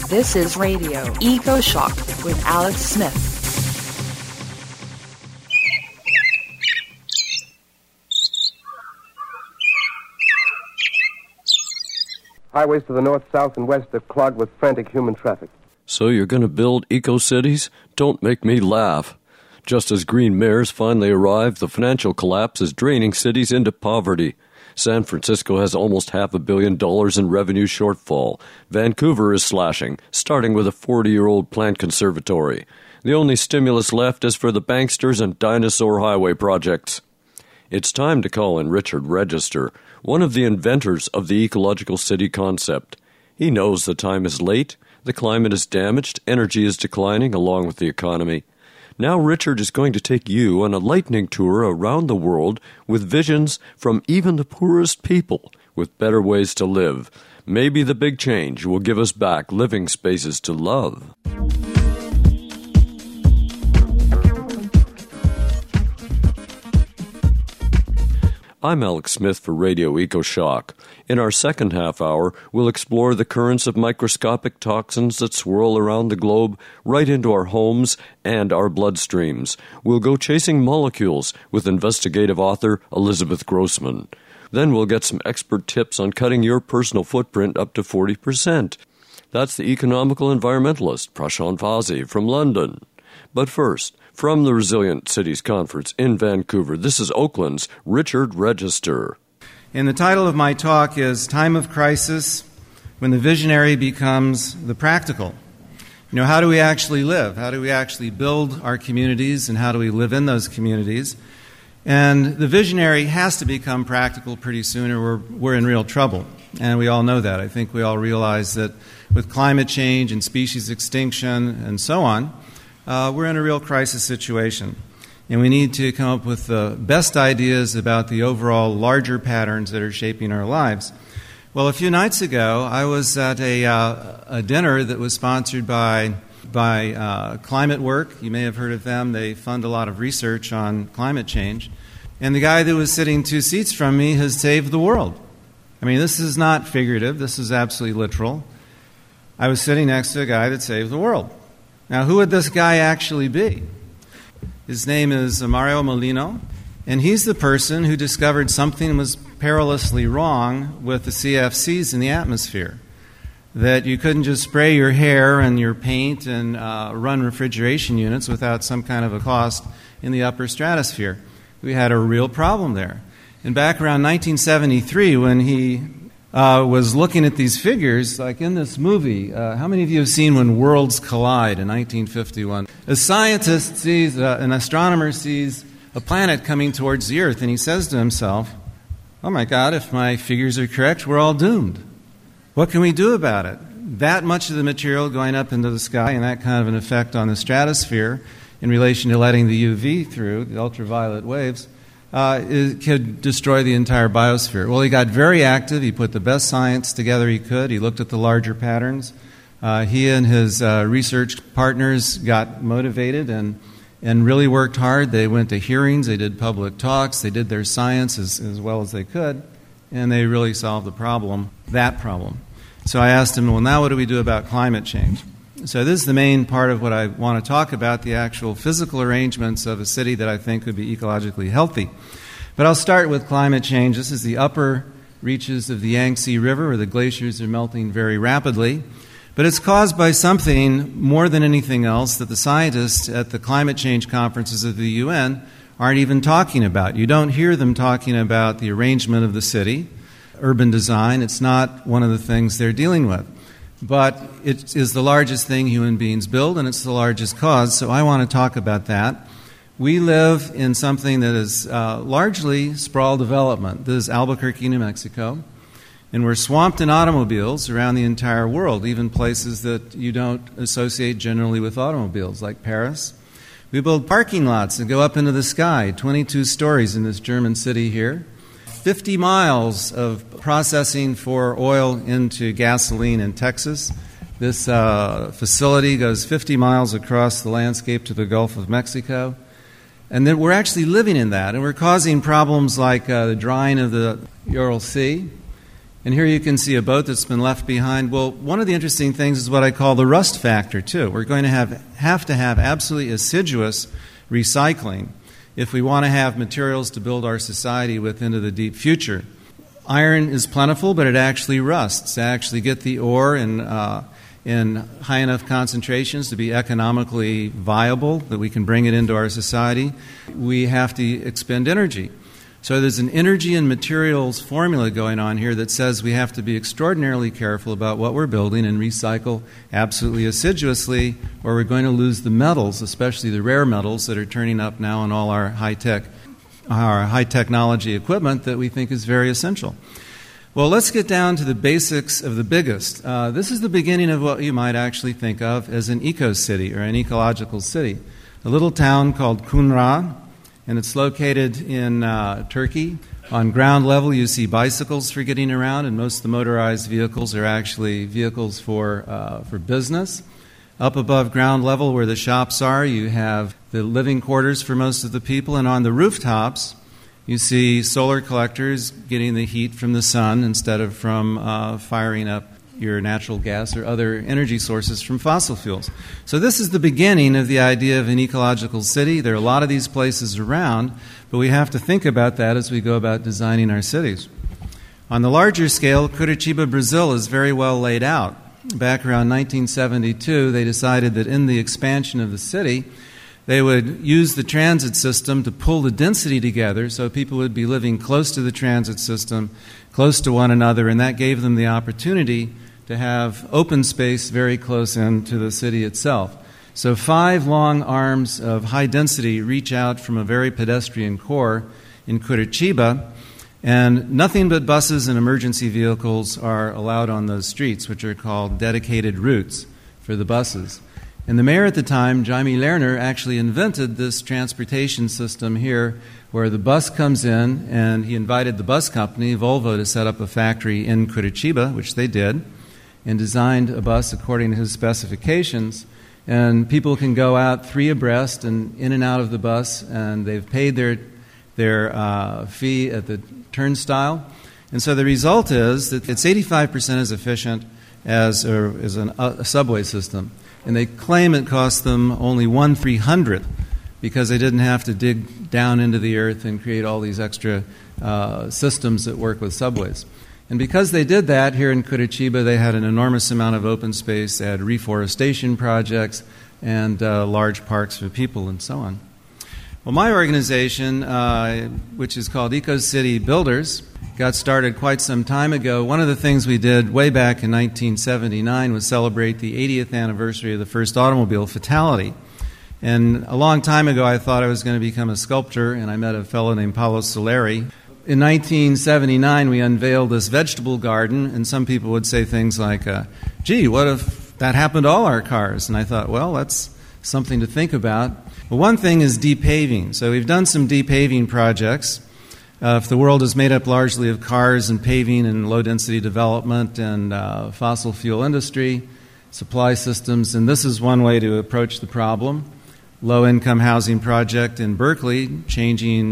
This is Radio Eco Shock with Alex Smith. Highways to the north, south, and west are clogged with frantic human traffic. So you're going to build eco-cities? Don't make me laugh. Just as green mayors finally arrive, the financial collapse is draining cities into poverty. San Francisco has almost $500 million in revenue shortfall. Vancouver is slashing, starting with a 40-year-old plant conservatory. The only stimulus left is for the banksters and dinosaur highway projects. It's time to call in Richard Register, one of the inventors of the ecological city concept. He knows the time is late, the climate is damaged, energy is declining along with the economy. Now Richard is going to take you on a lightning tour around the world with visions from even the poorest people with better ways to live. Maybe the big change will give us back living spaces to love. I'm Alex Smith for Radio EcoShock. In our second half hour, we'll explore the currents of microscopic toxins that swirl around the globe right into our homes and our bloodstreams. We'll go chasing molecules with investigative author Elizabeth Grossman. Then we'll get some expert tips on cutting your personal footprint up to 40%. That's the economical environmentalist Prashant Vazi from London. But first, from the Resilient Cities Conference in Vancouver, this is Oakland's Richard Register. And the title of my talk is Time of Crisis, When the Visionary Becomes the Practical. You know, how do we actually live? How do we actually build our communities, and how do we live in those communities? And the visionary has to become practical pretty soon, or we're in real trouble. And we all know that. I think we all realize that with climate change and species extinction and so on, we're in a real crisis situation, and we need to come up with the best ideas about the overall larger patterns that are shaping our lives. Well, a few nights ago, I was at a dinner that was sponsored by Climate Work. You may have heard of them. They fund a lot of research on climate change. And the guy that was sitting 2 seats from me has saved the world. I mean, this is not figurative. This is absolutely literal. I was sitting next to a guy that saved the world. Now, who would this guy actually be? His name is Mario Molino, and he's the person who discovered something was perilously wrong with the CFCs in the atmosphere, that you couldn't just spray your hair and your paint and run refrigeration units without some kind of a cost in the upper stratosphere. We had a real problem there. And back around 1973, when he was looking at these figures, like in this movie. How many of you have seen When Worlds Collide in 1951? A scientist sees, an astronomer sees a planet coming towards the Earth, and he says to himself, oh my God, if my figures are correct, we're all doomed. What can we do about it? That much of the material going up into the sky and that kind of an effect on the stratosphere in relation to letting the UV through, the ultraviolet waves, it could destroy the entire biosphere. Well, he got very active. He put the best science together he could. He looked at the larger patterns. He and his research partners got motivated and really worked hard. They went to hearings. They did public talks. They did their science as well as they could, and they really solved the problem, that problem. So I asked him, well, now what do we do about climate change? So this is the main part of what I want to talk about, the actual physical arrangements of a city that I think would be ecologically healthy. But I'll start with climate change. This is the upper reaches of the Yangtze River, where the glaciers are melting very rapidly. But it's caused by something more than anything else that the scientists at the climate change conferences of the UN aren't even talking about. You don't hear them talking about the arrangement of the city, urban design. It's not one of the things they're dealing with. But it is the largest thing human beings build, and it's the largest cause, so I want to talk about that. We live in something that is largely sprawl development. This is Albuquerque, New Mexico, and we're swamped in automobiles around the entire world, even places that you don't associate generally with automobiles, like Paris. We build parking lots that go up into the sky, 22 stories in this German city here. 50 miles of processing for oil into gasoline in Texas. This facility goes 50 miles across the landscape to the Gulf of Mexico. And then we're actually living in that, and we're causing problems like the drying of the Ural Sea And here you can see a boat that's been left behind. Well, one of the interesting things is what I call the rust factor, too. We're going to have to have absolutely assiduous recycling if we want to have materials to build our society with into the deep future. Iron is plentiful, but it actually rusts. To actually get the ore in high enough concentrations to be economically viable, that we can bring it into our society, we have to expend energy. So there's an energy and materials formula going on here that says we have to be extraordinarily careful about what we're building and recycle absolutely assiduously, or we're going to lose the metals, especially the rare metals that are turning up now in all our high technology equipment that we think is very essential. Well, let's get down to the basics of the biggest. This is the beginning of what you might actually think of as an eco-city or an ecological city. A little town called Kunra, and it's located in Turkey. On ground level, you see bicycles for getting around, and most of the motorized vehicles are actually vehicles for business. Up above ground level where the shops are, you have the living quarters for most of the people, and on the rooftops, you see solar collectors getting the heat from the sun instead of from firing up your natural gas or other energy sources from fossil fuels. So this is the beginning of the idea of an ecological city. There are a lot of these places around, but we have to think about that as we go about designing our cities. On the larger scale, Curitiba, Brazil is very well laid out. Back around 1972, they decided that in the expansion of the city, they would use the transit system to pull the density together so people would be living close to the transit system, close to one another, and that gave them the opportunity to have open space very close in to the city itself. So 5 long arms of high density reach out from a very pedestrian core in Curitiba, and nothing but buses and emergency vehicles are allowed on those streets, which are called dedicated routes for the buses. And the mayor at the time, Jaime Lerner, actually invented this transportation system here where the bus comes in, and he invited the bus company, Volvo, to set up a factory in Curitiba, which they did, and designed a bus according to his specifications. And people can go out 3 abreast and in and out of the bus, and they've paid their fee at the turnstile. And so the result is that it's 85% as efficient as a subway system. And they claim it cost them only 1/300 because they didn't have to dig down into the earth and create all these extra systems that work with subways. And because they did that here in Curitiba, they had an enormous amount of open space. They had reforestation projects and large parks for people and so on. Well, my organization, which is called EcoCity Builders, got started quite some time ago. One of the things we did way back in 1979 was celebrate the 80th anniversary of the first automobile fatality. And a long time ago, I thought I was going to become a sculptor, and I met a fellow named Paolo Soleri. In 1979, we unveiled this vegetable garden, and some people would say things like, gee, what if that happened to all our cars? And I thought, well, that's something to think about. Well, one thing is depaving. So we've done some depaving projects. If the world is made up largely of cars and paving and low-density development and fossil fuel industry, supply systems, and this is one way to approach the problem. Low-income housing project in Berkeley, changing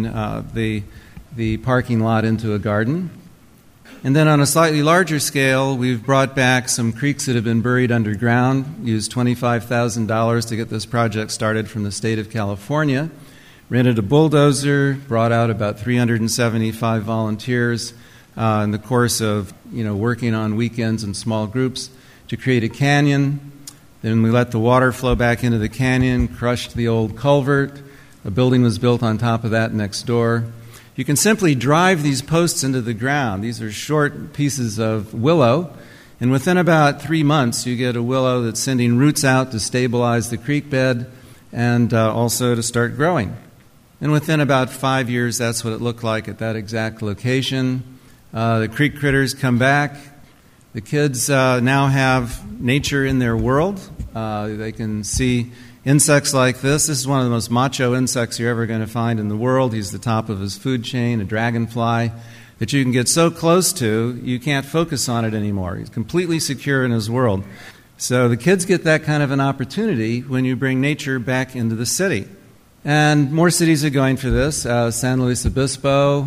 the parking lot into a garden. And then on a slightly larger scale, we've brought back some creeks that have been buried underground, used $25,000 to get this project started from the state of California, rented a bulldozer, brought out about 375 volunteers in the course of working on weekends in small groups to create a canyon. Then we let the water flow back into the canyon, crushed the old culvert. A building was built on top of that next door. You can simply drive these posts into the ground. These are short pieces of willow, and within about 3 months you get a willow that's sending roots out to stabilize the creek bed and also to start growing. And within about 5 years, that's what it looked like at that exact location. The creek critters come back. The kids now have nature in their world. They can see insects like this. This is one of the most macho insects you're ever going to find in the world. He's the top of his food chain, a dragonfly, that you can get so close to, you can't focus on it anymore. He's completely secure in his world. So the kids get that kind of an opportunity when you bring nature back into the city. And more cities are going for this. San Luis Obispo,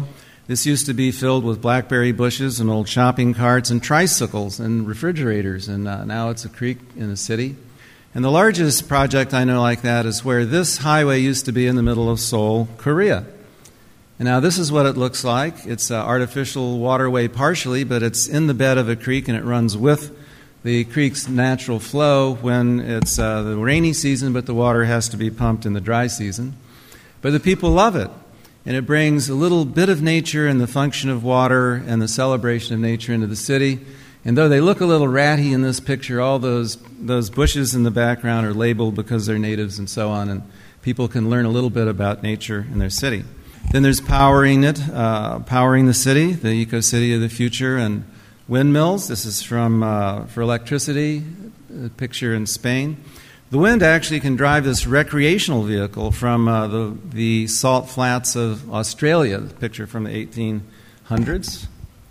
This used to be filled with blackberry bushes and old shopping carts and tricycles and refrigerators, and now it's a creek in a city. And the largest project I know like that is where this highway used to be in the middle of Seoul, Korea. And now this is what it looks like. It's an artificial waterway partially, but it's in the bed of a creek, and it runs with the creek's natural flow when it's the rainy season, but the water has to be pumped in the dry season. But the people love it, and it brings a little bit of nature and the function of water and the celebration of nature into the city. And though they look a little ratty in this picture, all those bushes in the background are labeled because they're natives and so on, and people can learn a little bit about nature in their city. Then there's powering the city, the eco-city of the future, and windmills. This is for electricity, a picture in Spain. The wind actually can drive this recreational vehicle from the salt flats of Australia, the picture from the 1800s.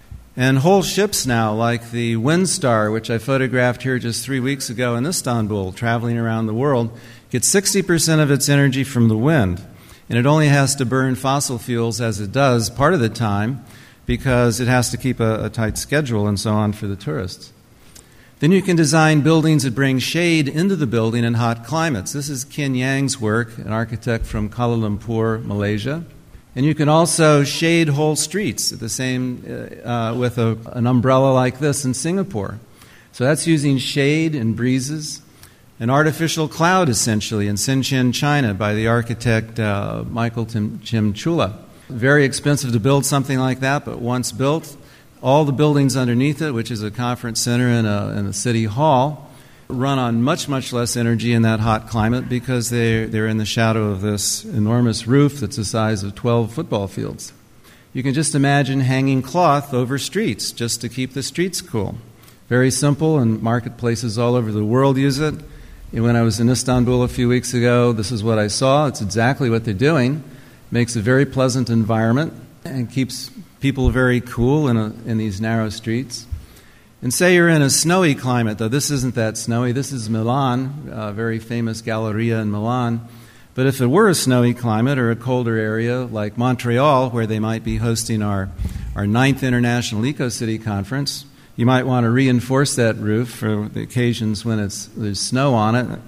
And whole ships now, like the Windstar, which I photographed here just 3 weeks ago in Istanbul, traveling around the world, gets 60% of its energy from the wind. And it only has to burn fossil fuels as it does part of the time because it has to keep a tight schedule and so on for the tourists. Then you can design buildings that bring shade into the building in hot climates. This is Kin Yang's work, an architect from Kuala Lumpur, Malaysia. And you can also shade whole streets at the same with an umbrella like this in Singapore. So that's using shade and breezes. An artificial cloud, essentially, in Shenzhen, China, by the architect Michael Chimchula. Very expensive to build something like that, but once built, all the buildings underneath it, which is a conference center and a city hall, run on much, much less energy in that hot climate because they're in the shadow of this enormous roof that's the size of 12 football fields. You can just imagine hanging cloth over streets just to keep the streets cool. Very simple, and marketplaces all over the world use it. And when I was in Istanbul a few weeks ago, this is what I saw. It's exactly what they're doing. Makes a very pleasant environment and keeps people very cool in these narrow streets. And say you're in a snowy climate, though this isn't that snowy. This is Milan, a very famous Galleria in Milan. But if it were a snowy climate or a colder area like Montreal, where they might be hosting our 9th International Eco-City Conference, you might want to reinforce that roof for the occasions when there's snow on it.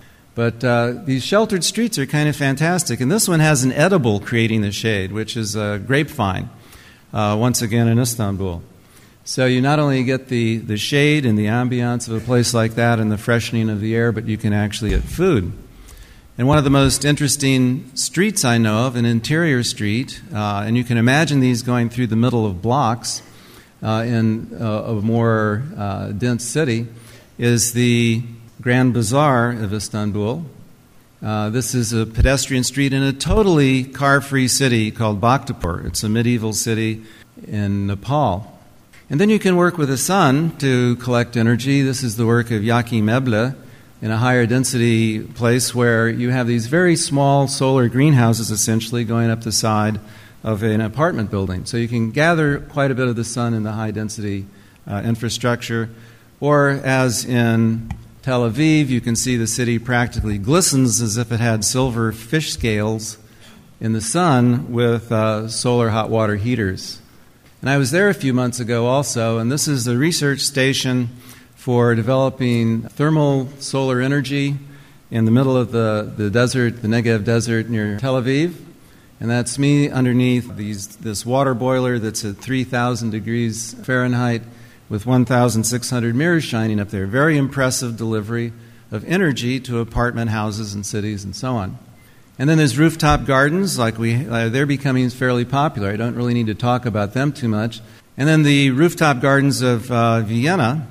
But these sheltered streets are kind of fantastic. And this one has an edible creating the shade, which is a grapevine, once again in Istanbul. So you not only get the shade and the ambiance of a place like that and the freshening of the air, but you can actually get food. And one of the most interesting streets I know of, an interior street, and you can imagine these going through the middle of blocks in a more dense city, is the Grand Bazaar of Istanbul. This is a pedestrian street in a totally car-free city called Bhaktapur. It's a medieval city in Nepal. And then you can work with the sun to collect energy. This is the work of Yaki Meble in a higher density place where you have these very small solar greenhouses essentially going up the side of an apartment building. So you can gather quite a bit of the sun in the high density infrastructure. Or as in Tel Aviv, you can see the city practically glistens as if it had silver fish scales in the sun with solar hot water heaters. And I was there a few months ago also, and this is the research station for developing thermal solar energy in the middle of the desert, the Negev desert near Tel Aviv. And that's me underneath this water boiler that's at 3,000 degrees Fahrenheit with 1,600 mirrors shining up there. Very impressive delivery of energy to apartment houses and cities and so on. And then there's rooftop gardens, they're becoming fairly popular. I don't really need to talk about them too much. And then the rooftop gardens of Vienna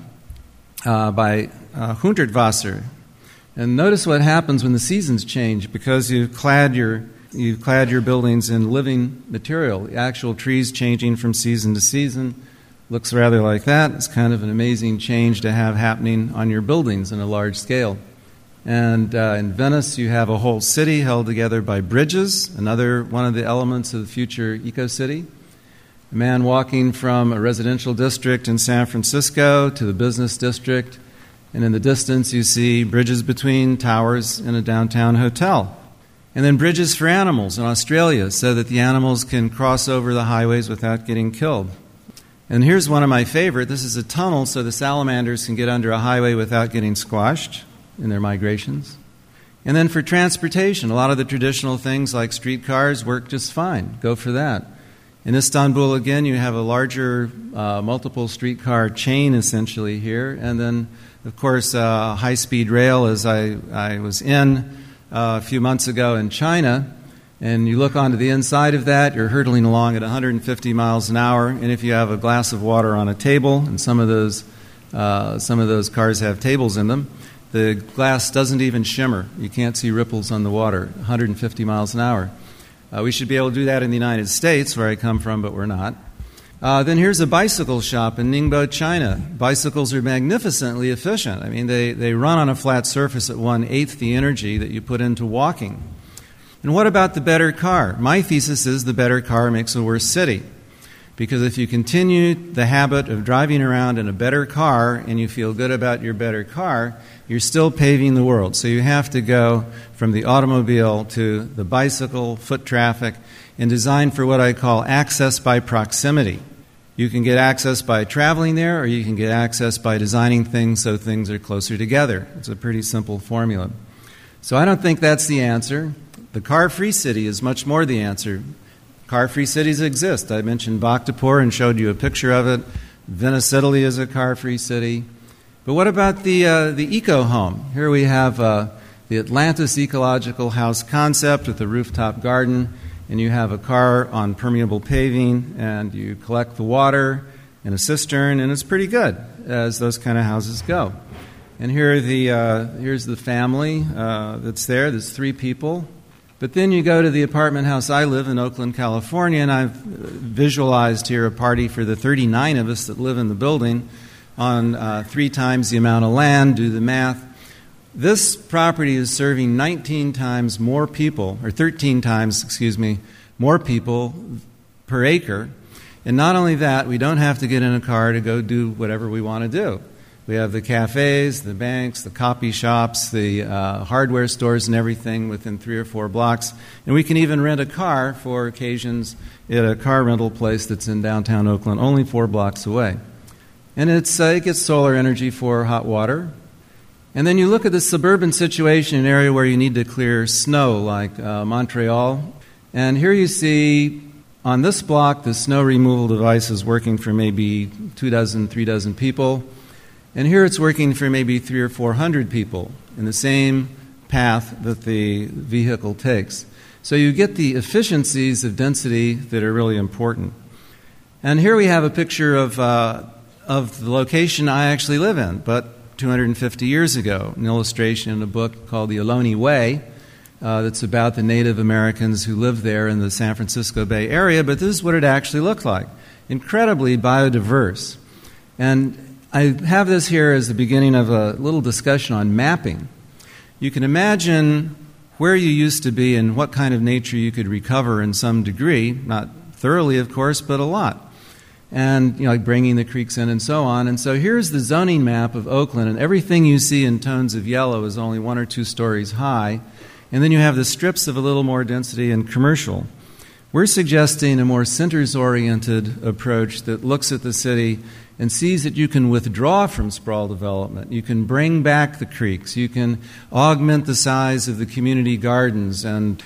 by Hundertwasser. And notice what happens when the seasons change, because you've clad your buildings in living material. The actual trees changing from season to season looks rather like that. It's kind of an amazing change to have happening on your buildings on a large scale. And in Venice, you have a whole city held together by bridges, another one of the elements of the future eco-city. A man walking from a residential district in San Francisco to the business district, and in the distance you see bridges between towers in a downtown hotel. And then bridges for animals in Australia so that the animals can cross over the highways without getting killed. And here's one of my favorite. This is a tunnel so the salamanders can get under a highway without getting squashed in their migrations. And then for transportation, a lot of the traditional things like streetcars work just fine. Go for that. In Istanbul, again, you have a larger multiple streetcar chain essentially here. And then, of course, high-speed rail, as I was in a few months ago in China. And you look onto the inside of that, you're hurtling along at 150 miles an hour. And if you have a glass of water on a table, and some of those cars have tables in them, the glass doesn't even shimmer. You can't see ripples on the water, 150 miles an hour. We should be able to do that in the United States, where I come from, but we're not. Then here's a bicycle shop in Ningbo, China. Bicycles are magnificently efficient. I mean, they run on a flat surface at 1/8 the energy that you put into walking. And what about the better car? My thesis is the better car makes a worse city. Because if you continue the habit of driving around in a better car and you feel good about your better car, you're still paving the world. So you have to go from the automobile to the bicycle, foot traffic, and design for what I call access by proximity. You can get access by traveling there, or you can get access by designing things so things are closer together. It's a pretty simple formula. So I don't think that's the answer. The car-free city is much more the answer. Car-free cities exist. I mentioned Bhaktapur and showed you a picture of it. Venice, Italy is a car-free city. But what about the eco-home? Here we have the Atlantis ecological house concept with a rooftop garden, and you have a car on permeable paving, and you collect the water in a cistern, and it's pretty good, as those kind of houses go. And here's the family that's there. There's 3 people. But then you go to the apartment house I live in Oakland, California, and I've visualized here a party for the 39 of us that live in the building on 3 times the amount of land. Do the math. This property is serving 19 times more people, or 13 times, more people per acre. And not only that, we don't have to get in a car to go do whatever we want to do. We have the cafes, the banks, the copy shops, the hardware stores and everything within 3 or 4 blocks. And we can even rent a car for occasions at a car rental place that's in downtown Oakland, only 4 blocks away. And it gets solar energy for hot water. And then you look at the suburban situation, an area where you need to clear snow, like Montreal. And here you see on this block the snow removal device is working for maybe 2 dozen, 3 dozen people. And here it's working for maybe 300 or 400 people in the same path that the vehicle takes. So you get the efficiencies of density that are really important. And here we have a picture of the location I actually live in, but 250 years ago, an illustration in a book called The Ohlone Way that's about the Native Americans who lived there in the San Francisco Bay Area, but this is what it actually looked like. Incredibly biodiverse. And I have this here as the beginning of a little discussion on mapping. You can imagine where you used to be and what kind of nature you could recover in some degree, not thoroughly, of course, but a lot. And, like bringing the creeks in and so on. And so here's the zoning map of Oakland, and everything you see in tones of yellow is only 1 or 2 stories high. And then you have the strips of a little more density and commercial. We're suggesting a more centers-oriented approach that looks at the city and sees that you can withdraw from sprawl development. You can bring back the creeks. You can augment the size of the community gardens and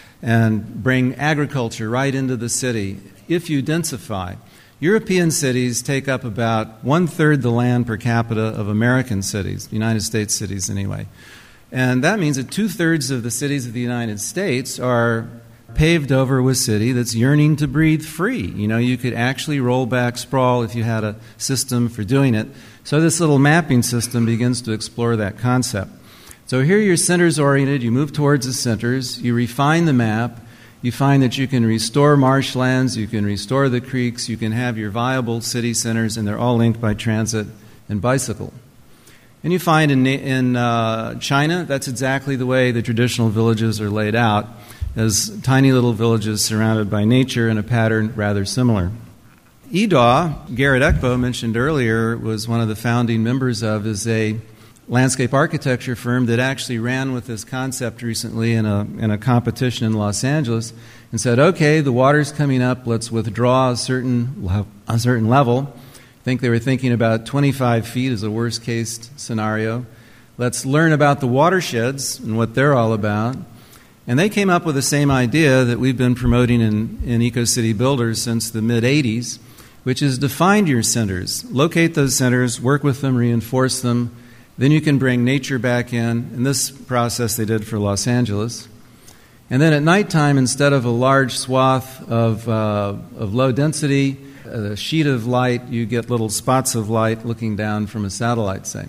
bring agriculture right into the city if you densify. European cities take up about 1/3 the land per capita of American cities, United States cities anyway. And that means that 2/3 of the cities of the United States are paved over with city that's yearning to breathe free. You could actually roll back sprawl if you had a system for doing it. So this little mapping system begins to explore that concept. So here you're centers oriented, you move towards the centers, you refine the map, you find that you can restore marshlands, you can restore the creeks, you can have your viable city centers, and they're all linked by transit and bicycle. And you find in China, that's exactly the way the traditional villages are laid out, as tiny little villages surrounded by nature in a pattern rather similar. EDAW, Garrett Ekbo mentioned earlier, was one of the founding members of, is a landscape architecture firm that actually ran with this concept recently in a competition in Los Angeles and said, okay, the water's coming up, let's withdraw a certain level. I think they were thinking about 25 feet as a worst-case scenario. Let's learn about the watersheds and what they're all about. And they came up with the same idea that we've been promoting in EcoCity Builders since the mid-'80s, which is to find your centers, locate those centers, work with them, reinforce them. Then you can bring nature back in. In this process they did for Los Angeles. And then at nighttime, instead of a large swath of low density, a sheet of light, you get little spots of light looking down from a satellite, say.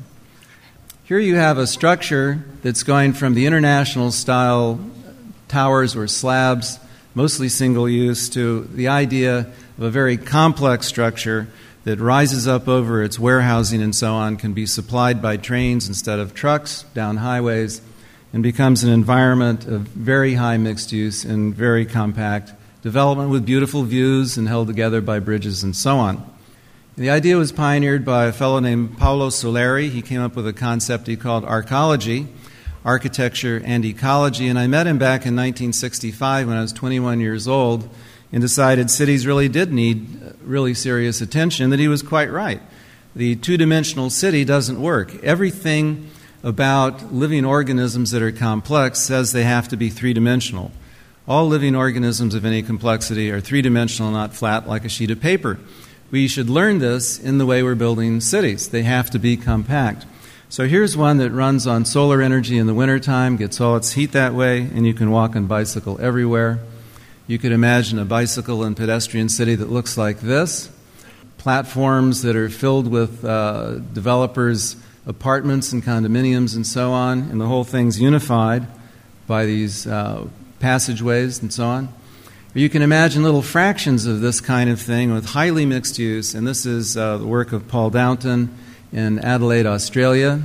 Here you have a structure that's going from the international style towers or slabs, mostly single use, to the idea of a very complex structure that rises up over its warehousing and so on, can be supplied by trains instead of trucks down highways, and becomes an environment of very high mixed use and very compact development with beautiful views and held together by bridges and so on. And the idea was pioneered by a fellow named Paolo Soleri. He came up with a concept he called arcology, architecture and ecology, and I met him back in 1965 when I was 21 years old and decided cities really did need really serious attention, that he was quite right. The two-dimensional city doesn't work. Everything about living organisms that are complex says they have to be three-dimensional. All living organisms of any complexity are three-dimensional, not flat like a sheet of paper. We should learn this in the way we're building cities. They have to be compact. So here's one that runs on solar energy in the wintertime, gets all its heat that way, and you can walk and bicycle everywhere. You could imagine a bicycle and pedestrian city that looks like this. Platforms that are filled with developers' apartments and condominiums and so on, and the whole thing's unified by these passageways and so on. Or you can imagine little fractions of this kind of thing with highly mixed use, and this is the work of Paul Downton in Adelaide, Australia.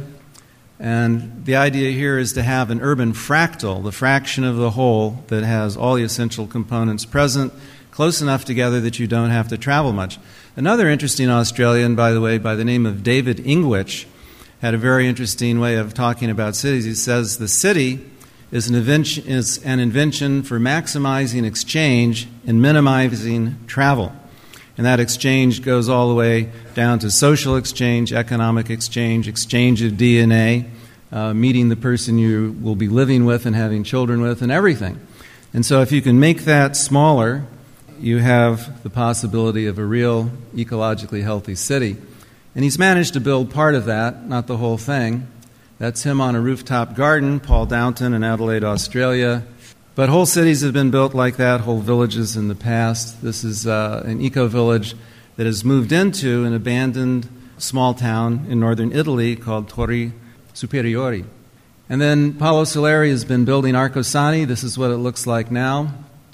And the idea here is to have an urban fractal, the fraction of the whole that has all the essential components present, close enough together that you don't have to travel much. Another interesting Australian, by the way, by the name of David Ingwich, had a very interesting way of talking about cities. He says the city is an invention for maximizing exchange and minimizing travel. And that exchange goes all the way down to social exchange, economic exchange, exchange of DNA, meeting the person you will be living with and having children with, and everything. And so if you can make that smaller, you have the possibility of a real ecologically healthy city. And he's managed to build part of that, not the whole thing. That's him on a rooftop garden, Paul Downton in Adelaide, Australia. But whole cities have been built like that, whole villages in the past. This is an eco-village that has moved into an abandoned small town in northern Italy called Torri Superiori. And then Paolo Soleri has been building Arcosani. This is what it looks like now.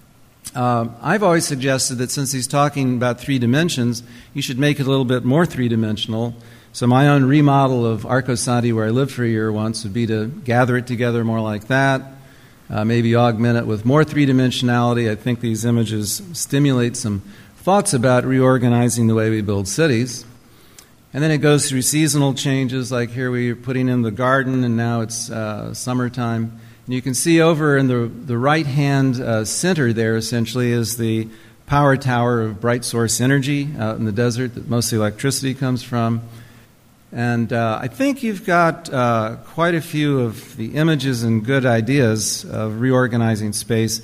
I've always suggested that since he's talking about three dimensions, you should make it a little bit more three-dimensional. So my own remodel of Arcosani, where I lived for a year once, would be to gather it together more like that, maybe augment it with more three-dimensionality. I think these images stimulate some thoughts about reorganizing the way we build cities. And then it goes through seasonal changes, like here we're putting in the garden, and now it's summertime. And you can see over in the right-hand center there, essentially, is the power tower of Bright Source Energy out in the desert that most of the electricity comes from. And I think you've got quite a few of the images and good ideas of reorganizing space.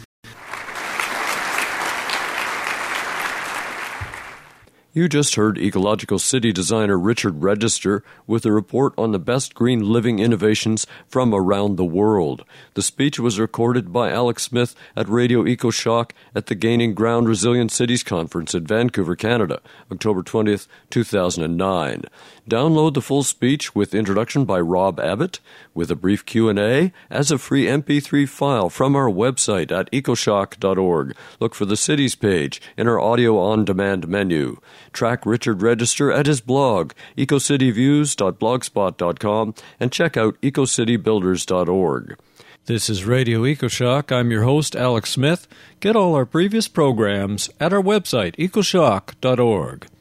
You just heard ecological city designer Richard Register with a report on the best green living innovations from around the world. The speech was recorded by Alex Smith at Radio EcoShock at the Gaining Ground Resilient Cities Conference in Vancouver, Canada, October 20th, 2009. Download the full speech with introduction by Rob Abbott with a brief Q&A as a free MP3 file from our website at ecoshock.org. Look for the cities page in our audio on-demand menu. Track Richard Register at his blog, ecocityviews.blogspot.com, and check out ecocitybuilders.org. This is Radio EcoShock. I'm your host, Alex Smith. Get all our previous programs at our website, ecoshock.org.